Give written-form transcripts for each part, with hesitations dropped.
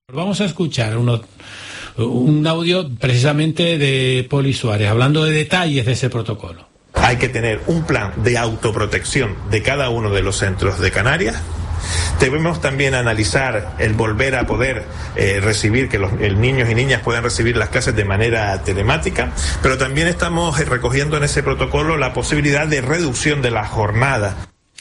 Vamos a escuchar un audio precisamente de Poli Suárez, hablando de detalles de ese protocolo. Hay que tener un plan de autoprotección de cada uno de los centros de Canarias. Debemos también analizar el volver a poder recibir, que los niños y niñas puedan recibir las clases de manera telemática, pero también estamos recogiendo en ese protocolo la posibilidad de reducción de la jornada.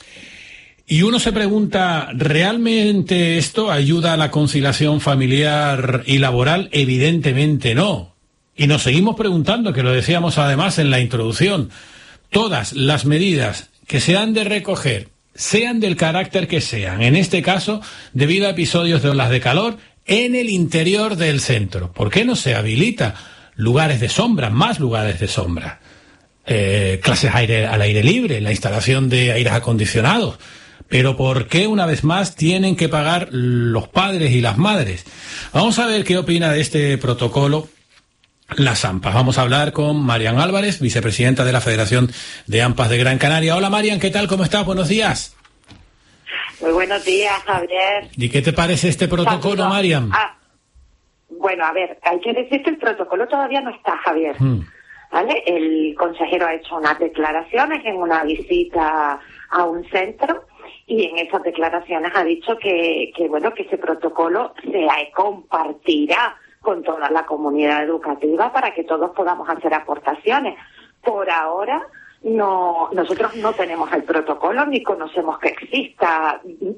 Y uno se pregunta, ¿realmente esto ayuda a la conciliación familiar y laboral? Evidentemente no. Y nos seguimos preguntando, que lo decíamos además en la introducción, todas las medidas que se han de recoger, sean del carácter que sean, en este caso, debido a episodios de olas de calor en el interior del centro. ¿Por qué no se habilita lugares de sombra, más lugares de sombra? Clases al aire libre, la instalación de aires acondicionados. Pero ¿por qué una vez más tienen que pagar los padres y las madres? Vamos a ver qué opina de este protocolo las AMPAs. Vamos a hablar con Marian Álvarez, vicepresidenta de la Federación de AMPAs de Gran Canaria. Hola Marian, ¿qué tal? ¿Cómo estás? Buenos días. Muy buenos días, Javier. ¿Y qué te parece este protocolo, Marian? Bueno, a ver, hay que decir que el protocolo todavía no está, Javier. ¿Vale? El consejero ha hecho unas declaraciones en una visita a un centro y en esas declaraciones ha dicho que ese protocolo se compartirá con toda la comunidad educativa para que todos podamos hacer aportaciones. Por ahora nosotros no tenemos el protocolo ni conocemos que exista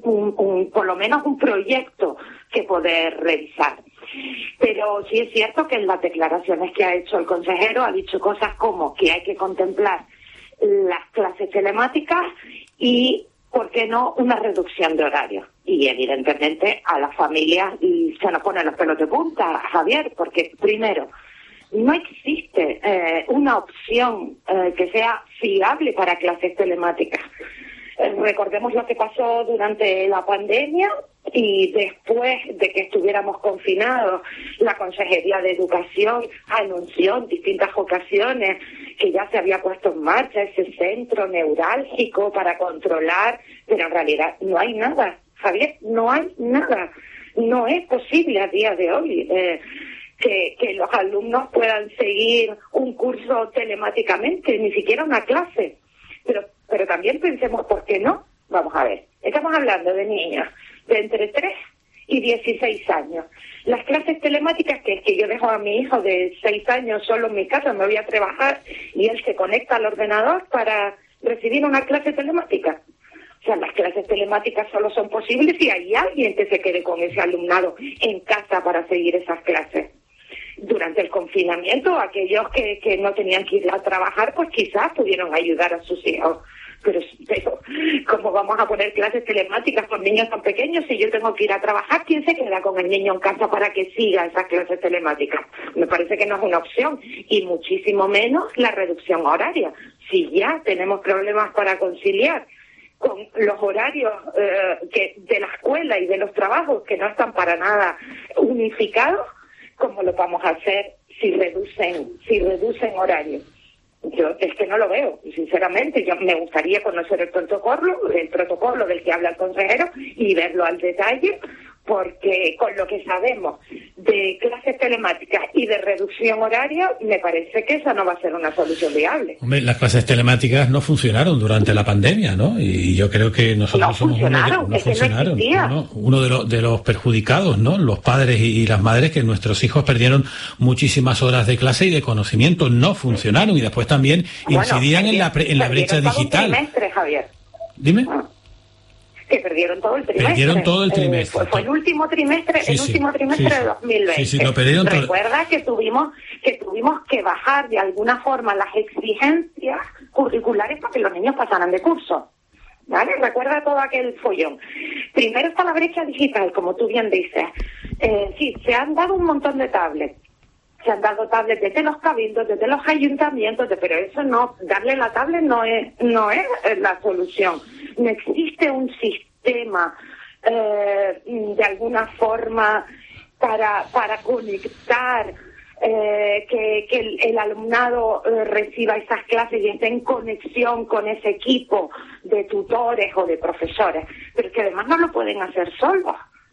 por lo menos un proyecto que poder revisar. Pero sí es cierto que en las declaraciones que ha hecho el consejero ha dicho cosas como que hay que contemplar las clases telemáticas y, ¿por qué no?, una reducción de horarios. Y evidentemente a las familias se nos ponen los pelos de punta, Javier, porque primero, no existe una opción que sea fiable para clases telemáticas. Recordemos lo que pasó durante la pandemia y después de que estuviéramos confinados, la Consejería de Educación anunció en distintas ocasiones que ya se había puesto en marcha ese centro neurálgico para controlar, pero en realidad no hay nada, Javier, no hay nada. No es posible a día de hoy que los alumnos puedan seguir un curso telemáticamente, ni siquiera una clase. Pero también pensemos, ¿por qué no? Vamos a ver, estamos hablando de niños de entre 3 y 16 años. Las clases telemáticas, que es que yo dejo a mi hijo de 6 años solo en mi casa, me voy a trabajar y él se conecta al ordenador para recibir una clase telemática. O sea, las clases telemáticas solo son posibles si hay alguien que se quede con ese alumnado en casa para seguir esas clases. Durante el confinamiento, aquellos que no tenían que ir a trabajar, pues quizás pudieron ayudar a sus hijos. Pero ¿cómo vamos a poner clases telemáticas con niños tan pequeños si yo tengo que ir a trabajar? ¿Quién se queda con el niño en casa para que siga esas clases telemáticas? Me parece que no es una opción, y muchísimo menos la reducción horaria. Si ya tenemos problemas para conciliar con los horarios de la escuela y de los trabajos que no están para nada unificados, ¿cómo lo vamos a hacer si reducen horarios? Yo es que no lo veo, sinceramente. Yo me gustaría conocer el protocolo del que habla el consejero y verlo al detalle, porque con lo que sabemos de clases telemáticas y de reducción horaria, me parece que esa no va a ser una solución viable. Hombre, las clases telemáticas no funcionaron durante la pandemia, ¿no? Y yo creo que nosotros somos uno de los perjudicados, ¿no? Los padres y las madres, que nuestros hijos perdieron muchísimas horas de clase y de conocimiento, no funcionaron, y después también incidían en la brecha digital. Javier. Dime. Que perdieron todo el trimestre. Perdieron todo el trimestre. Fue el último trimestre, de 2020. Lo perdieron todo. Recuerda que tuvimos que bajar de alguna forma las exigencias curriculares para que los niños pasaran de curso. ¿Vale? Recuerda todo aquel follón. Primero está la brecha digital, como tú bien dices. Se han dado un montón de tablets. Se han dado tablets desde los cabildos, desde los ayuntamientos, pero eso no, darle la tablet no es la solución. No existe un sistema de alguna forma para conectar, que el alumnado reciba esas clases y esté en conexión con ese equipo de tutores o de profesores, pero que además no lo pueden hacer solos.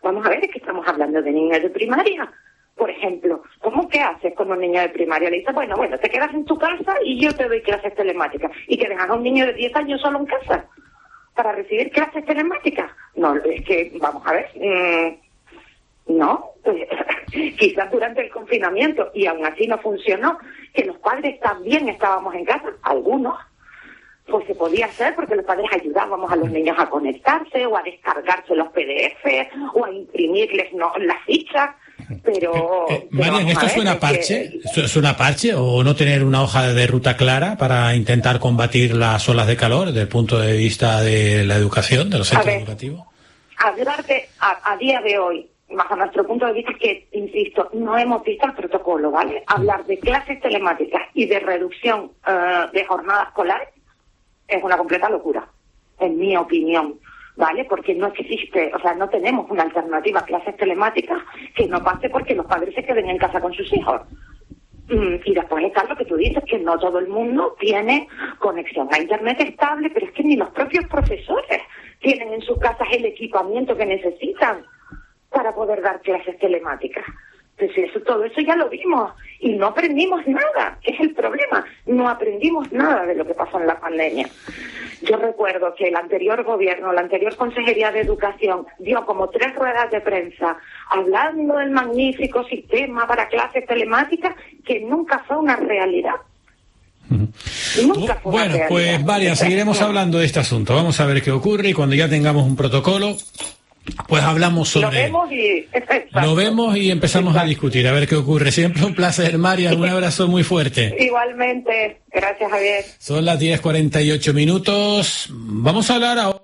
Vamos a ver, es que estamos hablando de niños de primaria. Por ejemplo, ¿cómo que haces con un niño de primaria? Le dices, bueno, te quedas en tu casa y yo te doy clases telemáticas. ¿Y que dejas a un niño de 10 años solo en casa para recibir clases telemáticas? No, es que, vamos a ver, no, pues, quizás durante el confinamiento, y aún así no funcionó, que los padres también estábamos en casa, algunos, pues se podía hacer porque los padres ayudábamos a los niños a conectarse o a descargarse los PDF o a imprimirles las fichas, pero... Marian, ¿esto suena parche? ¿Suena parche o no tener una hoja de ruta clara para intentar combatir las olas de calor desde el punto de vista de la educación, de los centros educativos? Hablar a día de hoy, bajo nuestro punto de vista, que, insisto, no hemos visto el protocolo, ¿vale? Hablar de clases telemáticas y de reducción de jornadas escolares es una completa locura, en mi opinión, ¿vale? Porque no existe, no tenemos una alternativa a clases telemáticas que no pase porque los padres se queden en casa con sus hijos. Y después está lo que tú dices, que no todo el mundo tiene conexión a Internet estable, pero es que ni los propios profesores tienen en sus casas el equipamiento que necesitan para poder dar clases telemáticas. Entonces todo eso ya lo vimos y no aprendimos nada, que es el problema. No aprendimos nada de lo que pasó en la pandemia. Yo recuerdo que el anterior gobierno, la anterior Consejería de Educación, dio como 3 ruedas de prensa hablando del magnífico sistema para clases telemáticas que nunca fue una realidad. Nunca fue una realidad. Pues María, seguiremos hablando de este asunto. Vamos a ver qué ocurre y cuando ya tengamos un protocolo, pues hablamos sobre... Lo vemos y empezamos a discutir, a ver qué ocurre. Siempre un placer, María, un abrazo muy fuerte. Igualmente, gracias, Javier. Son las 10:48. Vamos a hablar ahora...